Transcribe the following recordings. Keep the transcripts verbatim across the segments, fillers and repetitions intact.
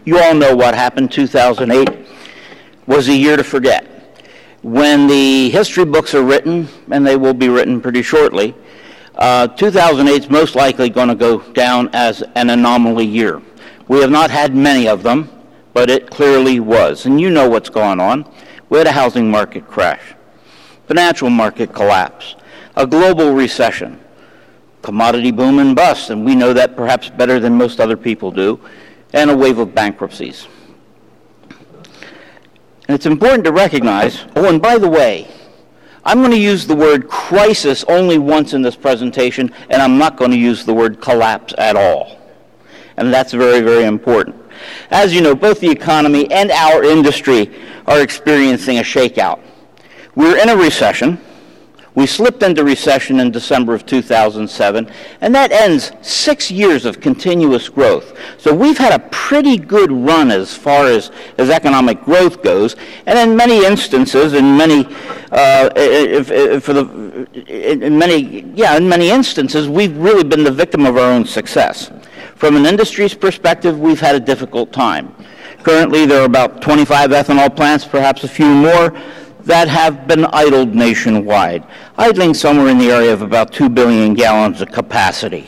You all know what happened. two thousand eight was a year to forget. When the history books are written, and they will be written pretty shortly, uh, two thousand eight is most likely going to go down as an anomaly year. We have not had many of them, but it clearly was. And you know what's going on. We had a housing market crash, financial market collapse, a global recession, commodity boom and bust, and we know that perhaps better than most other people do, and a wave of bankruptcies. And it's important to recognize, oh, and by the way, I'm going to use the word crisis only once in this presentation, and I'm not going to use the word collapse at all. And that's very, very important. As you know, both the economy and our industry are experiencing a shakeout. We're in a recession. We slipped into recession in December of two thousand seven, and that ends six years of continuous growth. So we've had a pretty good run as far as, as economic growth goes, and in many instances, in many, uh, if, if for the, in many, yeah, in many instances, we've really been the victim of our own success. From an industry's perspective, we've had a difficult time. Currently, there are about twenty-five ethanol plants, perhaps a few more, that have been idled nationwide, idling somewhere in the area of about two billion gallons of capacity.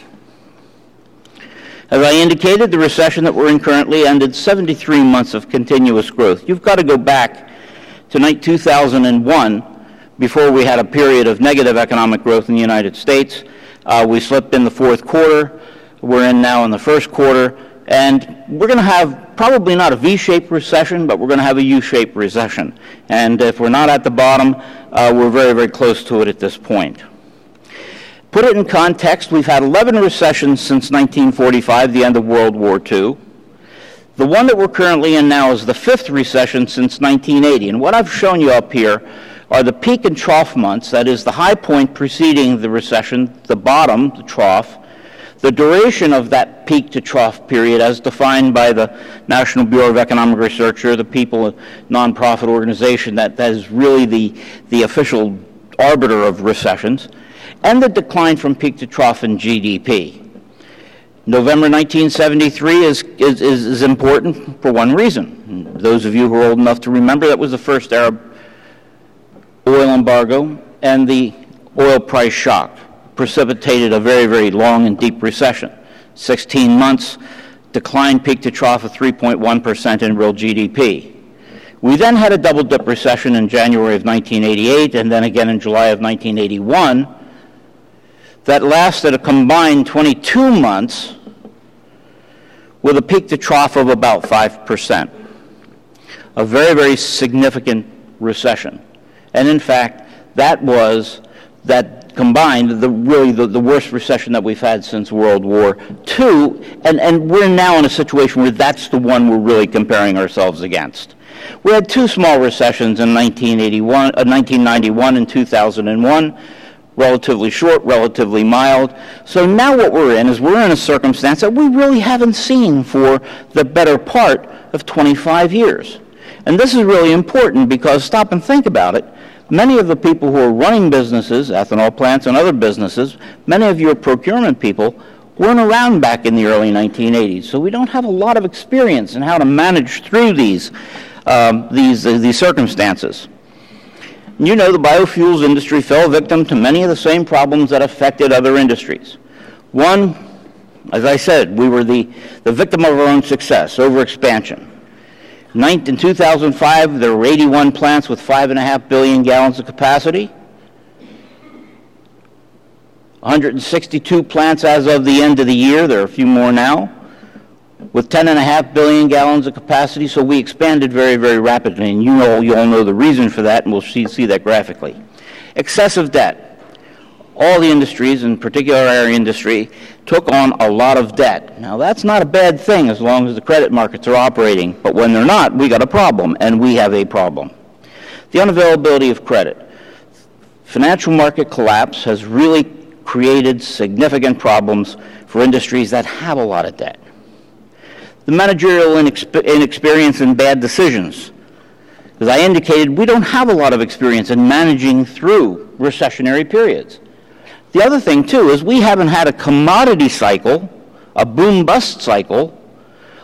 As I indicated, the recession that we're in currently ended seventy-three months of continuous growth. You've got to go back to two thousand one before we had a period of negative economic growth in the United States. Uh, we slipped in the fourth quarter. We're in now in the first quarter. And we're going to have probably not a V-shaped recession, but we're going to have a U-shaped recession. And if we're not at the bottom, uh, we're very, very close to it at this point. Put it in context, we've had eleven recessions since nineteen forty-five, the end of World War Two. The one that we're currently in now is the fifth recession since nineteen eighty. And what I've shown you up here are the peak and trough months, that is the high point preceding the recession, the bottom, the trough, the duration of that peak to trough period as defined by the National Bureau of Economic Research, or the people, nonprofit organization that, that is really the, the official arbiter of recessions, and the decline from peak to trough in G D P. November nineteen seventy-three is, is, is important for one reason. Those of you who are old enough to remember, that was the first Arab oil embargo, and the oil price shock precipitated a very, very long and deep recession. sixteen months, decline peak to trough of three point one percent in real G D P. We then had a double-dip recession in January of nineteen eighty-eight, and then again in July of nineteen eighty-one, that lasted a combined twenty-two months with a peak to trough of about five percent. A very, very significant recession. And in fact, that was, that combined, the really the, the worst recession that we've had since World War Two, and, and we're now in a situation where that's the one we're really comparing ourselves against. We had two small recessions in nineteen eighty-one, uh, nineteen ninety-one and two thousand one, relatively short, relatively mild. So now what we're in is we're in a circumstance that we really haven't seen for the better part of twenty-five years. And this is really important because, stop and think about it, many of the people who are running businesses, ethanol plants and other businesses, many of your procurement people weren't around back in the early nineteen eighties. So we don't have a lot of experience in how to manage through these, um, these, uh, these circumstances. You know, the biofuels industry fell victim to many of the same problems that affected other industries. One, as I said, we were the, the victim of our own success, overexpansion. In two thousand five, there were eighty-one plants with five and a half billion gallons of capacity. one hundred sixty-two plants as of the end of the year. There are a few more now, with ten and a half billion gallons of capacity. So we expanded very, very rapidly, and you know, you all know the reason for that, and we'll see, see that graphically. Excessive debt. All the industries, in particular our industry, took on a lot of debt. Now, that's not a bad thing as long as the credit markets are operating, but when they're not, we got a problem, and we have a problem. The unavailability of credit. Financial market collapse has really created significant problems for industries that have a lot of debt. The managerial inexp- inexperience and bad decisions. As I indicated, we don't have a lot of experience in managing through recessionary periods. The other thing, too, is we haven't had a commodity cycle, a boom-bust cycle,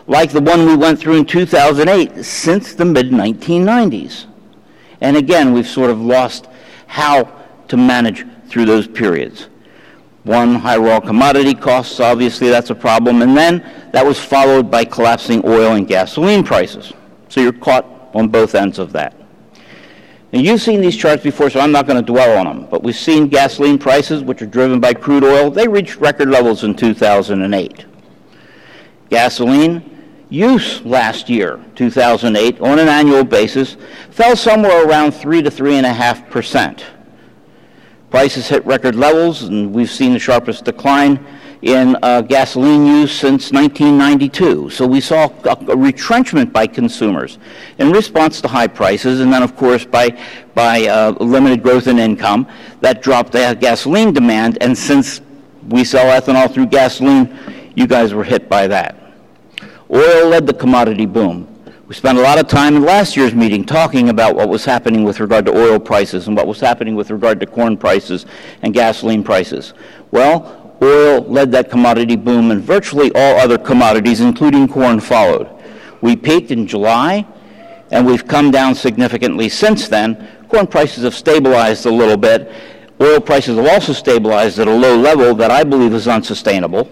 like the one we went through in two thousand eight, since the mid nineteen nineties. And again, we've sort of lost how to manage through those periods. One, high raw commodity costs, obviously that's a problem, and then that was followed by collapsing oil and gasoline prices. So you're caught on both ends of that. And you've seen these charts before, so I'm not going to dwell on them, but we've seen gasoline prices, which are driven by crude oil. They reached record levels in two thousand eight. Gasoline use last year, two thousand eight, on an annual basis, fell somewhere around three to three and a half percent. Prices hit record levels, and we've seen the sharpest decline in uh, gasoline use since nineteen ninety-two. So we saw a, a retrenchment by consumers in response to high prices, and then, of course, by, by uh, limited growth in income, that dropped the gasoline demand, and since we sell ethanol through gasoline, you guys were hit by that. Oil led the commodity boom. We spent a lot of time in last year's meeting talking about what was happening with regard to oil prices and what was happening with regard to corn prices and gasoline prices. Well, oil led that commodity boom, and virtually all other commodities, including corn, followed. We peaked in July, and we've come down significantly since then. Corn prices have stabilized a little bit. Oil prices have also stabilized at a low level that I believe is unsustainable.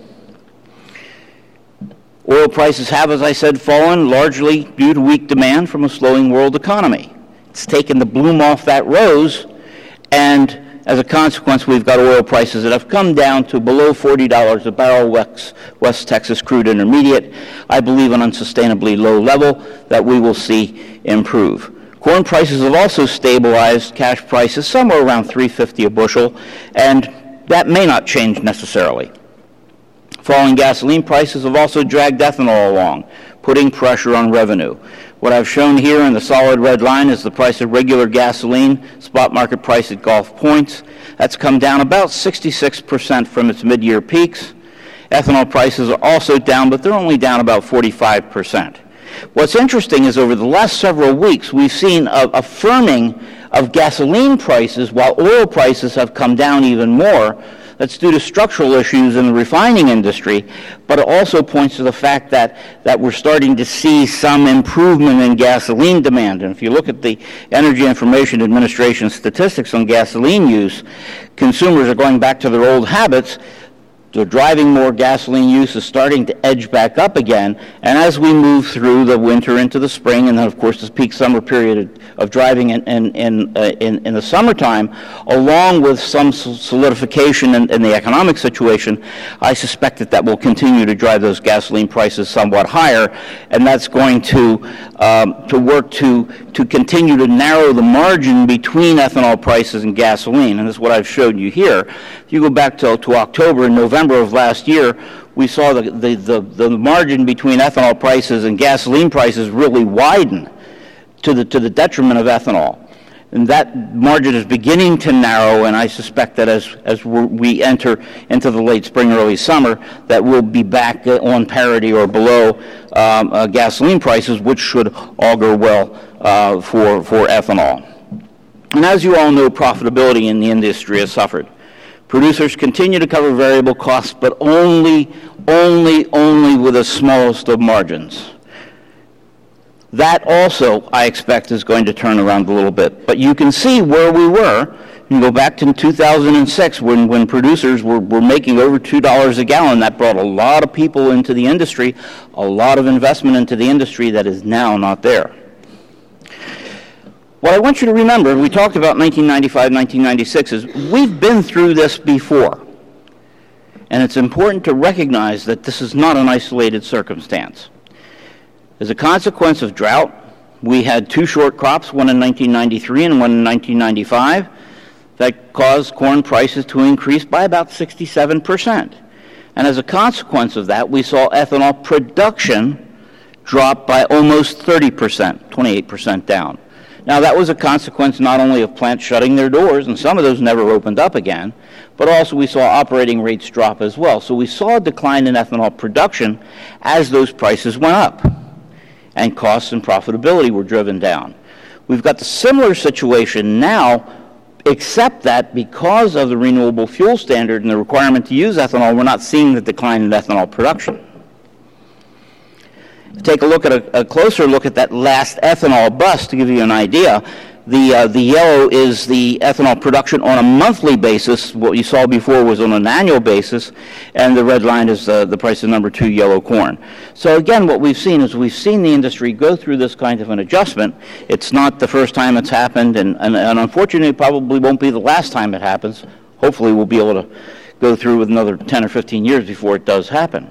Oil prices have, as I said, fallen largely due to weak demand from a slowing world economy. It's taken the bloom off that rose, and as a consequence, we've got oil prices that have come down to below forty dollars a barrel, West, West Texas crude intermediate. I believe an unsustainably low level that we will see improve. Corn prices have also stabilized, cash prices somewhere around three fifty a bushel, and that may not change necessarily. Falling gasoline prices have also dragged ethanol along, putting pressure on revenue. What I've shown here in the solid red line is the price of regular gasoline, spot market price at Gulf points. That's come down about sixty-six percent from its mid-year peaks. Ethanol prices are also down, but they're only down about forty-five percent. What's interesting is over the last several weeks, we've seen a, a firming of gasoline prices while oil prices have come down even more. That's due to structural issues in the refining industry, but it also points to the fact that, that we're starting to see some improvement in gasoline demand. And if you look at the Energy Information Administration statistics on gasoline use, consumers are going back to their old habits. So driving more gasoline use is starting to edge back up again, and as we move through the winter into the spring, and then of course this peak summer period of driving in, in, in, uh, in, in the summertime, along with some solidification in, in the economic situation, I suspect that that will continue to drive those gasoline prices somewhat higher, and that's going to, um, to work to, to continue to narrow the margin between ethanol prices and gasoline, and this is what I've showed you here. If you go back to, to October and November of last year, we saw the, the, the, the margin between ethanol prices and gasoline prices really widen to the, to the detriment of ethanol. And that margin is beginning to narrow, and I suspect that as, as we enter into the late spring, early summer, that we'll be back on parity or below um, uh, gasoline prices, which should augur well uh, for, for ethanol. And as you all know, profitability in the industry has suffered. Producers continue to cover variable costs, but only, only, only with the smallest of margins. That also, I expect, is going to turn around a little bit. But you can see where we were. You can go back to two thousand six when, when producers were, were making over two dollars a gallon. That brought a lot of people into the industry, a lot of investment into the industry that is now not there. What I want you to remember, we talked about nineteen ninety-five, nineteen ninety-six, is we've been through this before. And it's important to recognize that this is not an isolated circumstance. As a consequence of drought, we had two short crops, one in nineteen ninety-three and one in nineteen ninety-five, that caused corn prices to increase by about sixty-seven percent. And as a consequence of that, we saw ethanol production drop by almost thirty percent, twenty-eight percent down. Now, that was a consequence not only of plants shutting their doors, and some of those never opened up again, but also we saw operating rates drop as well. So we saw a decline in ethanol production as those prices went up, and costs and profitability were driven down. We've got the similar situation now, except that because of the renewable fuel standard and the requirement to use ethanol, we're not seeing the decline in ethanol production. Take a look at a, a closer look at that last ethanol bus to give you an idea. The, uh, the yellow is the ethanol production on a monthly basis. What you saw before was on an annual basis, and the red line is uh, the price of number two yellow corn. So again, what we've seen is we've seen the industry go through this kind of an adjustment. It's not the first time it's happened, and, and, and unfortunately it probably won't be the last time it happens. Hopefully we'll be able to go through with another ten or fifteen years before it does happen.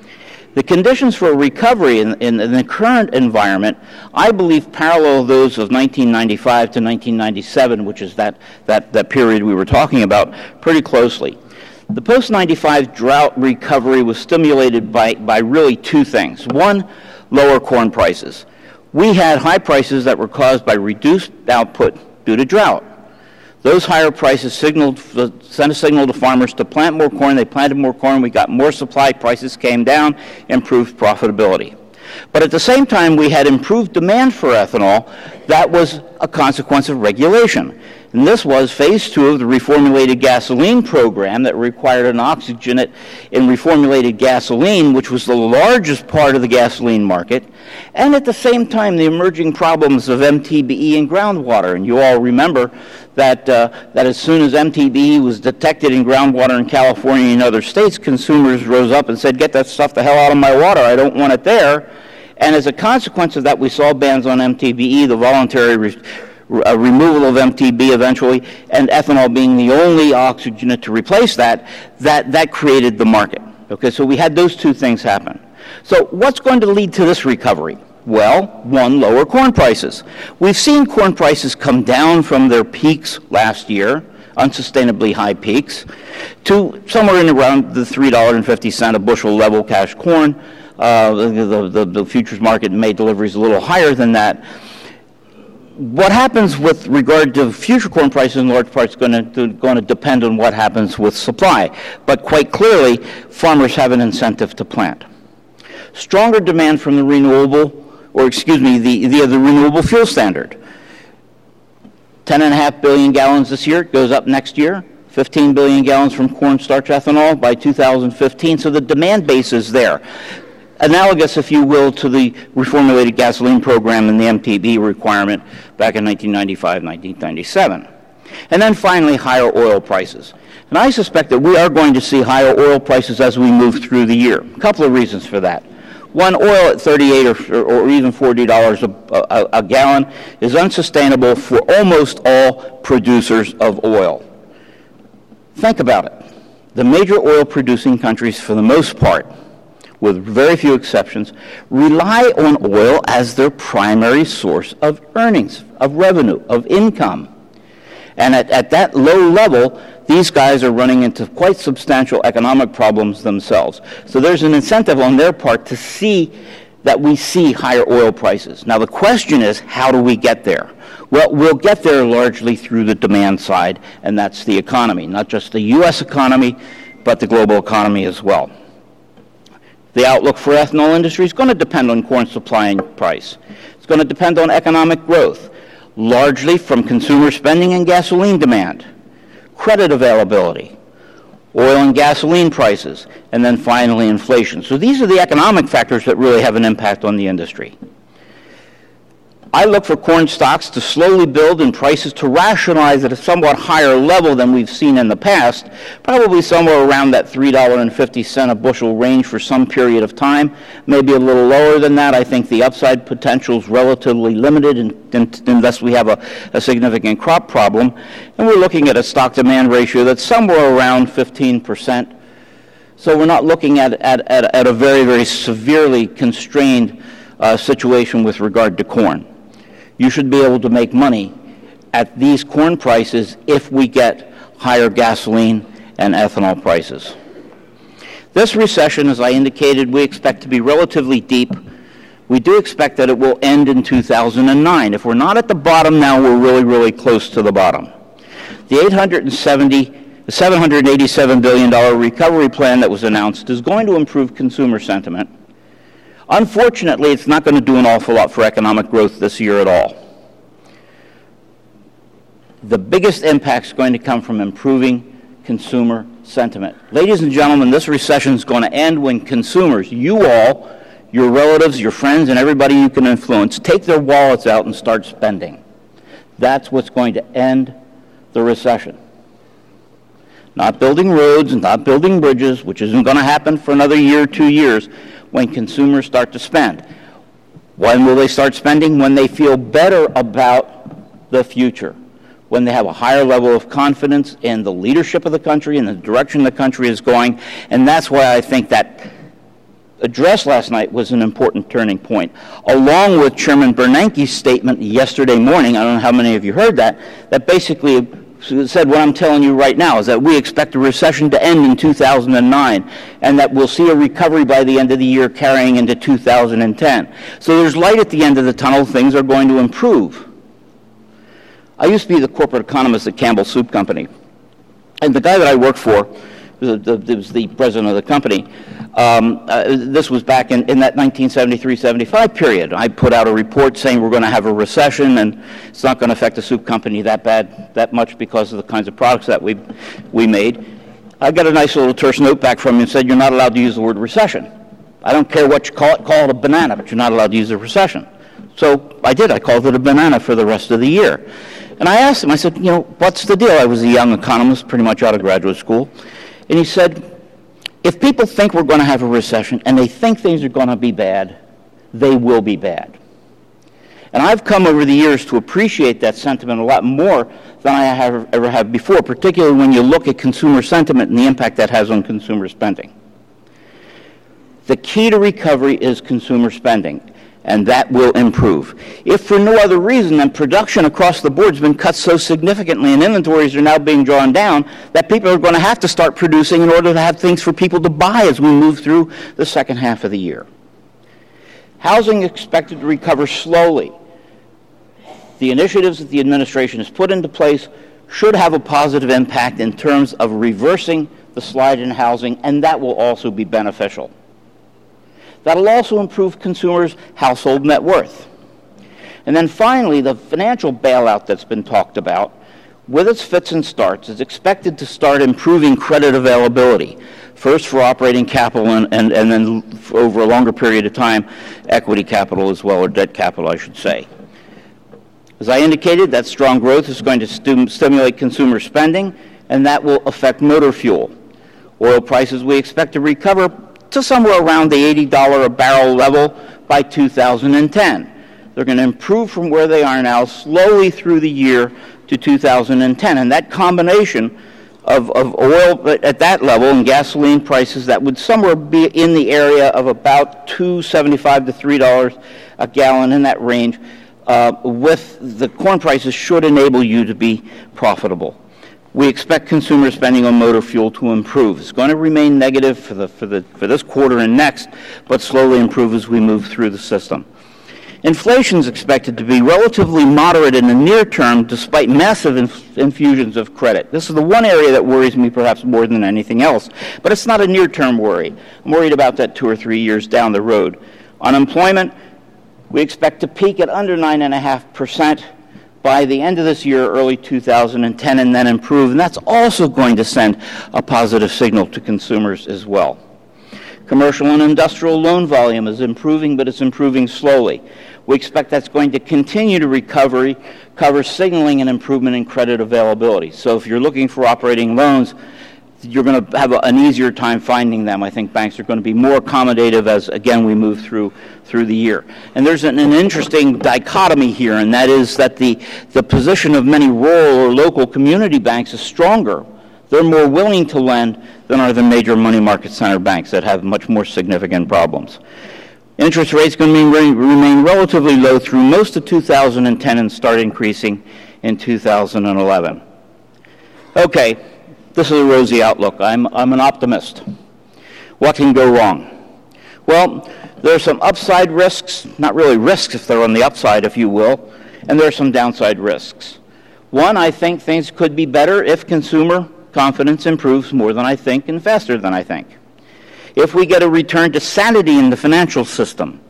The conditions for recovery in, in, in the current environment, I believe, parallel those of nineteen ninety-five to nineteen ninety-seven, which is that, that, that period we were talking about, pretty closely. The post ninety-five drought recovery was stimulated by, by really two things. One, lower corn prices. We had high prices that were caused by reduced output due to drought. Those higher prices signaled, sent a signal to farmers to plant more corn. They planted more corn. We got more supply. Prices came down, improved profitability. But at the same time, we had improved demand for ethanol. That was a consequence of regulation. And this was phase two of the reformulated gasoline program that required an oxygenate in reformulated gasoline, which was the largest part of the gasoline market, and at the same time the emerging problems of M T B E in groundwater. And you all remember that, uh, that as soon as M T B E was detected in groundwater in California and other states, consumers rose up and said, "Get that stuff the hell out of my water, I don't want it there." And as a consequence of that, we saw bans on M T B E, the voluntary re a removal of M T B E eventually, and ethanol being the only oxygenate to replace that, that, that created the market. Okay, so we had those two things happen. So what's going to lead to this recovery? Well, one, lower corn prices. We've seen corn prices come down from their peaks last year, unsustainably high peaks, to somewhere in around the three dollars and fifty cents a bushel level cash corn. Uh, the, the, the futures market made deliveries a little higher than that. What happens with regard to future corn prices in large part is going to, going to depend on what happens with supply. But quite clearly, farmers have an incentive to plant. Stronger demand from the renewable, or excuse me, the, the, the renewable fuel standard. ten and a half billion gallons this year, goes up next year. fifteen billion gallons from cornstarch ethanol by two thousand fifteen, so the demand base is there. Analogous, if you will, to the reformulated gasoline program and the M T B E requirement back in nineteen ninety-five, nineteen ninety-seven. And then finally, higher oil prices. And I suspect that we are going to see higher oil prices as we move through the year. A couple of reasons for that. One, oil at thirty-eight or, or even forty dollars a, a, a gallon is unsustainable for almost all producers of oil. Think about it. The major oil-producing countries, for the most part, with very few exceptions, rely on oil as their primary source of earnings, of revenue, of income. And at, at that low level, these guys are running into quite substantial economic problems themselves. So there's an incentive on their part to see that we see higher oil prices. Now the question is, how do we get there? Well, we'll get there largely through the demand side, and that's the economy, not just the U S economy, but the global economy as well. The outlook for ethanol industry is going to depend on corn supply and price. It's going to depend on economic growth, largely from consumer spending and gasoline demand, credit availability, oil and gasoline prices, and then finally inflation. So these are the economic factors that really have an impact on the industry. I look for corn stocks to slowly build and prices to rationalize at a somewhat higher level than we've seen in the past, probably somewhere around that three dollars and fifty cents a bushel range for some period of time, maybe a little lower than that. I think the upside potential is relatively limited in, in, unless we have a, a significant crop problem. And we're looking at a stock-demand ratio that's somewhere around fifteen percent. So we're not looking at, at, at, at a very, very severely constrained uh, situation with regard to corn. You should be able to make money at these corn prices if we get higher gasoline and ethanol prices. This recession, as I indicated, we expect to be relatively deep. We do expect that it will end in two thousand nine. If we're not at the bottom now, we're really, really close to the bottom. The eight hundred seventy, seven hundred eighty-seven billion dollars recovery plan that was announced is going to improve consumer sentiment. Unfortunately, it's not going to do an awful lot for economic growth this year at all. The biggest impact is going to come from improving consumer sentiment. Ladies and gentlemen, this recession is going to end when consumers, you all, your relatives, your friends, and everybody you can influence, take their wallets out and start spending. That's what's going to end the recession. Not building roads, not building bridges, which isn't going to happen for another year or two years, when consumers start to spend. When will they start spending? When they feel better about the future. When they have a higher level of confidence in the leadership of the country and the direction the country is going. And that's why I think that address last night was an important turning point, along with Chairman Bernanke's statement yesterday morning. I don't know how many of you heard that, that basically said what I'm telling you right now, is that we expect the recession to end in two thousand nine, and that we'll see a recovery by the end of the year carrying into two thousand ten. So there's light at the end of the tunnel. Things are going to improve. I used to be the corporate economist at Campbell Soup Company, and the guy that I worked for was the, was the president of the company. Um, uh, this was back in, in that nineteen seventy-three seventy-five period. I put out a report saying we're going to have a recession, and it's not going to affect the soup company that bad, that much, because of the kinds of products that we we made. I got a nice little terse note back from him and said, you're not allowed to use the word recession. I don't care what you call it, call it a banana, but you're not allowed to use the recession. So I did. I called it a banana for the rest of the year. And I asked him, I said, you know, what's the deal? I was a young economist, pretty much out of graduate school. And he said, if people think we're going to have a recession and they think things are going to be bad, they will be bad. And I've come over the years to appreciate that sentiment a lot more than I have ever have before, particularly when you look at consumer sentiment and the impact that has on consumer spending. The key to recovery is consumer spending, and that will improve. If for no other reason than production across the board has been cut so significantly and inventories are now being drawn down, that people are going to have to start producing in order to have things for people to buy as we move through the second half of the year. Housing is expected to recover slowly. The initiatives that the administration has put into place should have a positive impact in terms of reversing the slide in housing, and that will also be beneficial. That'll also improve consumers' household net worth. And then finally, the financial bailout that's been talked about, with its fits and starts, is expected to start improving credit availability, first for operating capital and, and, and then over a longer period of time, equity capital as well, or debt capital, I should say. As I indicated, that strong growth is going to stu- stimulate consumer spending, and that will affect motor fuel. Oil prices we expect to recover to somewhere around the eighty dollars a barrel level by two thousand ten. They're going to improve from where they are now slowly through the year to two thousand ten. And that combination of, of oil at that level and gasoline prices, that would somewhere be in the area of about two seventy-five to three dollars a gallon, in that range, uh, with the corn prices, should enable you to be profitable. We expect consumer spending on motor fuel to improve. It's going to remain negative for the for the for this quarter and next, but slowly improve as we move through the system. Inflation is expected to be relatively moderate in the near term, despite massive inf- infusions of credit. This is the one area that worries me perhaps more than anything else, but it's not a near-term worry. I'm worried about that two or three years down the road. Unemployment, we expect to peak at under nine point five percent by the end of this year, early two thousand ten, and then improve. And that's also going to send a positive signal to consumers as well. Commercial and industrial loan volume is improving, but it's improving slowly. We expect that's going to continue to recovery, cover signaling an improvement in credit availability. So if you're looking for operating loans, you're going to have a, an easier time finding them. I think banks are going to be more accommodative as, again, we move through through the year. And there's an, an interesting dichotomy here, and that is that the, the position of many rural or local community banks is stronger. They're more willing to lend than are the major money market center banks that have much more significant problems. Interest rates are going to remain, remain relatively low through most of two thousand ten and start increasing in two thousand eleven. Okay. This is a rosy outlook. I'm, I'm an optimist. What can go wrong? Well, there are some upside risks, not really risks if they're on the upside, if you will, and there are some downside risks. One, I think things could be better if consumer confidence improves more than I think and faster than I think. If we get a return to sanity in the financial system,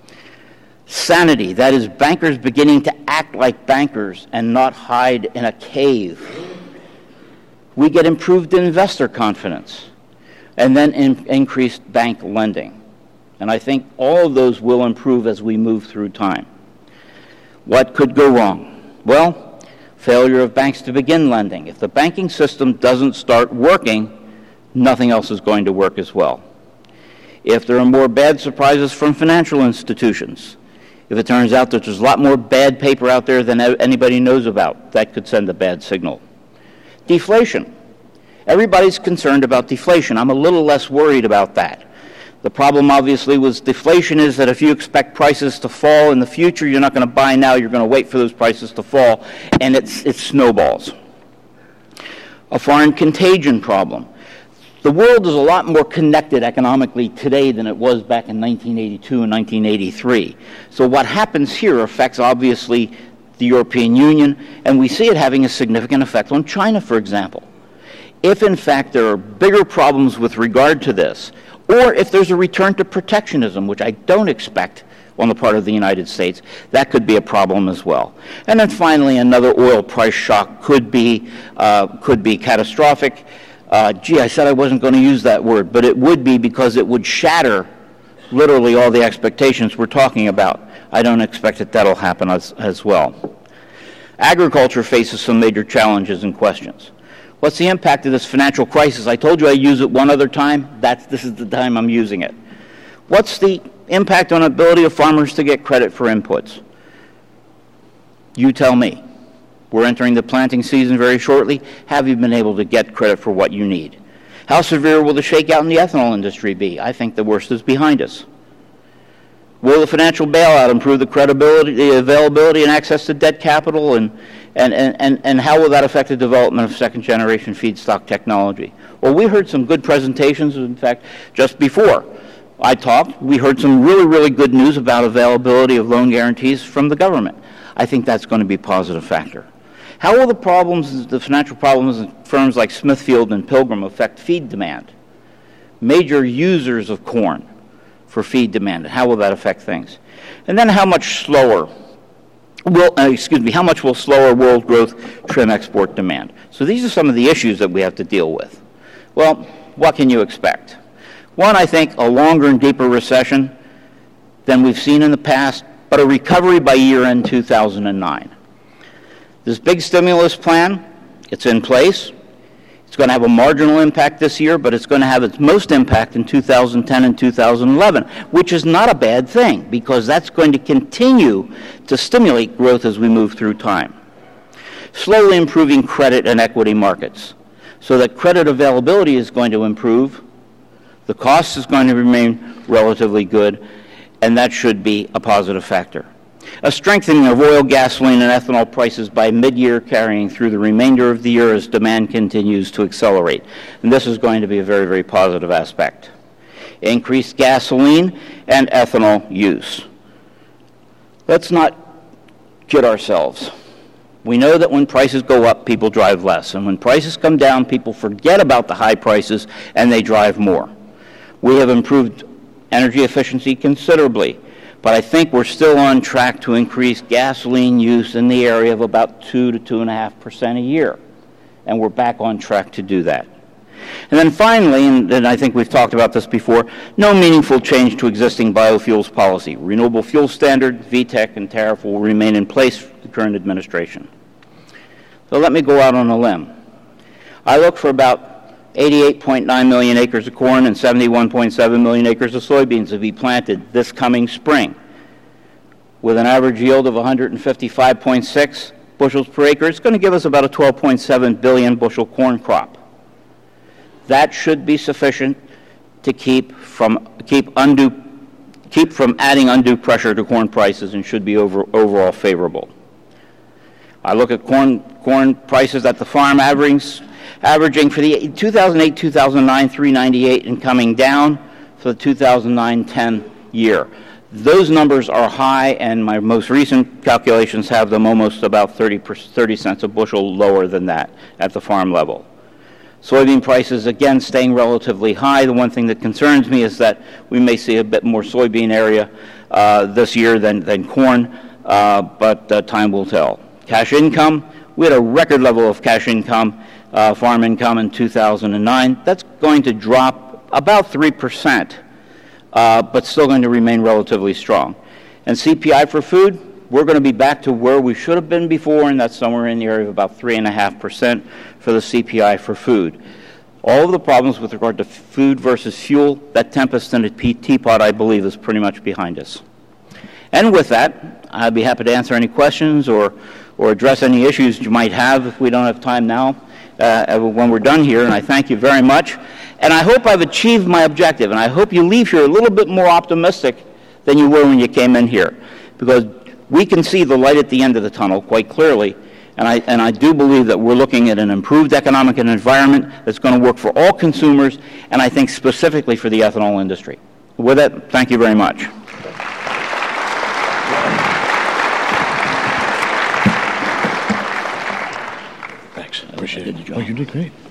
sanity, that is bankers beginning to act like bankers and not hide in a cave. We get improved investor confidence, and then in, increased bank lending. And I think all of those will improve as we move through time. What could go wrong? Well, failure of banks to begin lending. If the banking system doesn't start working, nothing else is going to work as well. If there are more bad surprises from financial institutions, if it turns out that there's a lot more bad paper out there than anybody knows about, that could send a bad signal. Deflation. Everybody's concerned about deflation. I'm a little less worried about that. The problem, obviously, with deflation is that if you expect prices to fall in the future, you're not going to buy now, you're going to wait for those prices to fall, and it's, it snowballs. A foreign contagion problem. The world is a lot more connected economically today than it was back in nineteen eighty-two and nineteen eighty-three. So what happens here affects, obviously, the European Union, and we see it having a significant effect on China, for example. If, in fact, there are bigger problems with regard to this, or if there's a return to protectionism, which I don't expect on the part of the United States, that could be a problem as well. And then finally, another oil price shock could be, uh, could be catastrophic. Uh, gee, I said I wasn't going to use that word, but it would be because it would shatter literally all the expectations we're talking about. I don't expect that that'll happen as, as well. Agriculture faces some major challenges and questions. What's the impact of this financial crisis? I told you I'd use it one other time. That's, this is the time I'm using it. What's the impact on the ability of farmers to get credit for inputs? You tell me. We're entering the planting season very shortly. Have you been able to get credit for what you need? How severe will the shakeout in the ethanol industry be? I think the worst is behind us. Will the financial bailout improve the credibility, the availability, and access to debt capital? And, and, and, and how will that affect the development of second-generation feedstock technology? Well, we heard some good presentations. In fact, just before I talked, we heard some really, really good news about availability of loan guarantees from the government. I think that's going to be a positive factor. How will the problems, the financial problems in firms like Smithfield and Pilgrim affect feed demand? Major users of corn for feed demand. How will that affect things? And then how much slower will, uh, excuse me, how much will slower world growth trim export demand? So these are some of the issues that we have to deal with. Well, what can you expect? One, I think, a longer and deeper recession than we've seen in the past, but a recovery by year-end two thousand nine. This big stimulus plan, it's in place. It's going to have a marginal impact this year, but it's going to have its most impact in two thousand ten and two thousand eleven, which is not a bad thing because that's going to continue to stimulate growth as we move through time. Slowly improving credit and equity markets so that credit availability is going to improve, the cost is going to remain relatively good, and that should be a positive factor. A strengthening of oil, gasoline, and ethanol prices by mid-year carrying through the remainder of the year as demand continues to accelerate. And this is going to be a very, very positive aspect. Increased gasoline and ethanol use. Let's not kid ourselves. We know that when prices go up, people drive less. And when prices come down, people forget about the high prices and they drive more. We have improved energy efficiency considerably. But I think we're still on track to increase gasoline use in the area of about two to two and a half percent a year. And we're back on track to do that. And then finally, and, and I think we've talked about this before, no meaningful change to existing biofuels policy. Renewable fuel standard, V TEC, and tariff will remain in place for the current administration. So let me go out on a limb. I look for about eighty-eight point nine million acres of corn and seventy-one point seven million acres of soybeans to be planted this coming spring with an average yield of one hundred fifty-five point six bushels per acre. It's going to give us about a twelve point seven billion bushel corn crop. That should be sufficient to keep from keep undue keep from adding undue pressure to corn prices and should be over, overall favorable. I look at corn corn prices at the farm averaging averaging for the two thousand eight two thousand nine three ninety-eight and coming down for the two thousand nine ten year. Those numbers are high, and my most recent calculations have them almost about thirty, thirty cents a bushel lower than that at the farm level. Soybean prices, again, staying relatively high. The one thing that concerns me is that we may see a bit more soybean area uh, this year than, than corn, uh, but uh, time will tell. Cash income, we had a record level of cash income, uh, farm income in two thousand nine. That's going to drop about three percent uh, but still going to remain relatively strong. And C P I for food, we're going to be back to where we should have been before, and that's somewhere in the area of about three point five percent for the C P I for food. All of the problems with regard to food versus fuel, that tempest in a teapot, I believe, is pretty much behind us. And with that, I'd be happy to answer any questions or, or address any issues you might have if we don't have time now uh, when we're done here, and I thank you very much. And I hope I've achieved my objective, and I hope you leave here a little bit more optimistic than you were when you came in here, because we can see the light at the end of the tunnel quite clearly, and I, and I do believe that we're looking at an improved economic and environment that's going to work for all consumers, and I think specifically for the ethanol industry. With that, thank you very much. Thanks. Appreciate it. Oh, you did great.